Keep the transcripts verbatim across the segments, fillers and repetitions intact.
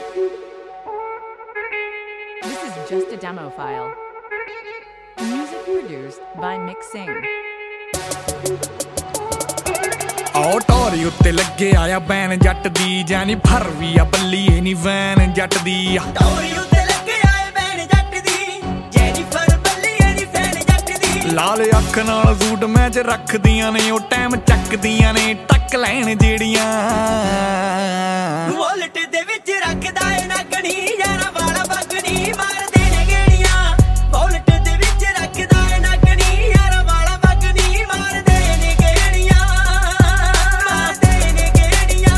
This is just a demo file. Music produced by Mixing. ਆਓ ਟੋਰੀ ਉੱਤੇ ਲੱਗੇ ਆਇਆ ਬੈਨ ਜੱਟ ਦੀ ਜਾਨੀ ਫਰ ਵੀ ਆ ਬੱਲੀਏ ਨੀ ਵੈਨ ਜੱਟ ਦੀ ਟੋਰੀ ਉੱਤੇ ਲੱਗੇ ਆਏ ਬੈਨ ਜੱਟ ਦੀ ਜੈਨੀ ਫਰ ਬੱਲੀਏ ਨੀ ਵੈਨ ਜੱਟ ਦੀ ਲਾਲ ਅੱਖ ਨਾਲ ਸੂਟ ਮੈਚ ਰੱਖਦੀਆਂ ਨੇ ਉਹ ਟਾਈਮ ਚੱਕਦੀਆਂ ਨੇ ਟੱਕ ਲੈਣ ਜਿਹੜੀਆਂ ਵੋਲਟ ਦੇ ਵਿੱਚ ਰੱਖਦਾ ਏ ਨਗਣੀ ਯਾਰਾ ਵਾਲਾ ਬਗਣੀ ਮਾਰਦੇ ਨੇ ਗੇੜੀਆਂ ਵੋਲਟ ਦੇ ਵਿੱਚ ਰੱਖਦਾ ਏ ਨਗਣੀ ਯਾਰਾ ਵਾਲਾ ਬਗਣੀ ਮਾਰਦੇ ਨੇ ਗੇੜੀਆਂ ਮਾਰਦੇ ਨੇ ਗੇੜੀਆਂ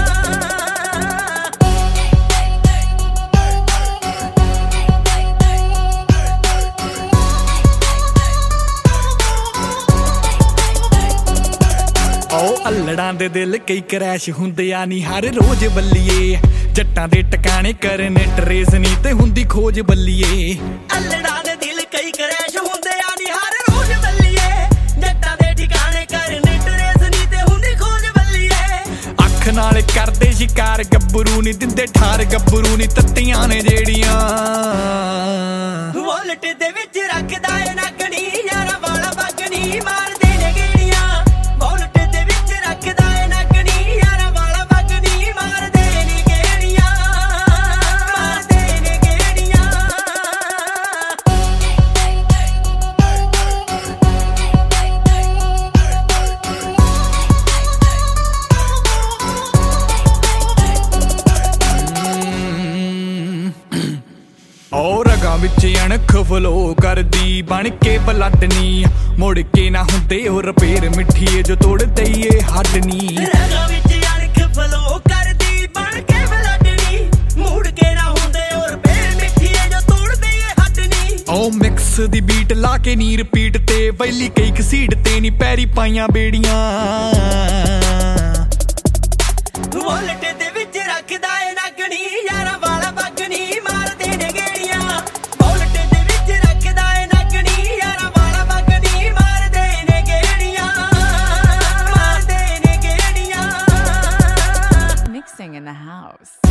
ਆਓ ਅਲੜਾਂ ਦੇ ਦਿਲ ਕਈ ਕਰੈਸ਼ ਹੁੰਦੇ ਆ ਨੀ ਹਰ ਰੋਜ਼ ਬੱਲੀਏ ਜੱਟਾਂ ਦੇ ਟਿਕਾਣੇ ਕਰਨ ਟਰੇਸ ਨਹੀਂ ਤੇ ਹੁੰਦੀ ਖੋਜ ਬੱਲੀਏ ਅਲੜਾਂ ਦੇ ਦਿਲ ਕਈ ਕਰੈਸ਼ ਹੁੰਦੇ ਆ ਨੀ ਹਰ ਰੋਜ਼ ਬੱਲੀਏ ਜੱਟਾਂ ਦੇ ਠਿਕਾਣੇ ਕਰਨ ਟਰੇਸ ਨਹੀਂ ਤੇ ਹੁੰਦੀ ਖੋਜ ਬੱਲੀਏ ਅੱਖ ਨਾਲ ਕਰਦੇ ਸ਼ਿਕਾਰ ਗੱਭਰੂ ਨਹੀਂ ਦਿੰਦੇ ਠਾਰ ਗੱਭਰੂ ਨਹੀਂ ਤੱਤੀਆਂ ਨੇ ਜਿਹੜੀਆਂ ਵੋਲਟ ਦੇ ਵਿੱਚ ਰੱਖਦਾ ਏ ਨਗਣੀ ਯਾਰਾ ਵਾਲਾ ਬਗਣੀ ਮਾਰਦੇ ਨੇ ਗੇੜੀਆਂ ਵੋਲਟ ਦੇ ਵਿੱਚ ਰੱਖਦਾ ਏ ਨਗਣੀ ਯਾਰਾ ਵਾਲਾ ਬਗਣੀ ਮਾਰਦੇ ਨੇ ਗੇੜੀਆਂ ਮਾਰਦੇ ਨੇ ਗੇੜੀਆਂ ਔਰ ਰਗਾਂ ਵਿੱਚ ਅਣਖ ਫਲੋ ਕਰਦੀ ਬਣ ਕੇ ਬਲੱਡਨੀ ਮੁੜ ਕੇ ਨਾ ਹੁੰਦੇ ਉਹ ਰਪੇਰ ਮਿੱਠੀਏ ਜੋ ਤੋੜ ਦਈਏ ਹੱਡਨੀ ਰਗਾਂ ਵਿੱਚ ਅਣਖ ਫਲੋ ਕਰਦੀ ਬਣ ਕੇ ਬਲੱਡਣੀ ਮੁੜ ਕੇ ਨਾ ਹੁੰਦੇ ਔਰ ਫੇਰ ਮਿੱਠੀਏ ਜੋ ਤੋੜ ਦਈਏ ਹੱਡਨੀ ਓ ਮਿਕਸ ਦੀ ਬੀਟ ਲਾ ਕੇ ਨੀ ਰਿਪੀਟ ਤੇ ਵੈਲੀ ਕਈ ਘਸੀਟ ਤੇ ਨੀ ਪੈਰੀ ਪਾਈਆਂ ਬੇੜੀਆਂ ਵੋਲਟ ਦੇ ਵਿੱਚ ਰੱਖਦਾ ਏ ਨਗਣੀ ਯਾਰਾ ਵਾਲਾ ਬਗਣੀ ਮਾਰਦੇ ਨੇ ਗੇੜੀਆਂ ਵੋਲਟ ਦੇ ਵਿੱਚ ਰੱਖਦਾ ਏ ਨਗਣੀ ਯਾਰਾ ਵਾਲਾ ਬਗਣੀ ਮਾਰਦੇ ਨੇ ਗੇੜੀਆਂ ਮਾਰਦੇ ਨੇ ਗੇੜੀਆਂ Mixing in the house.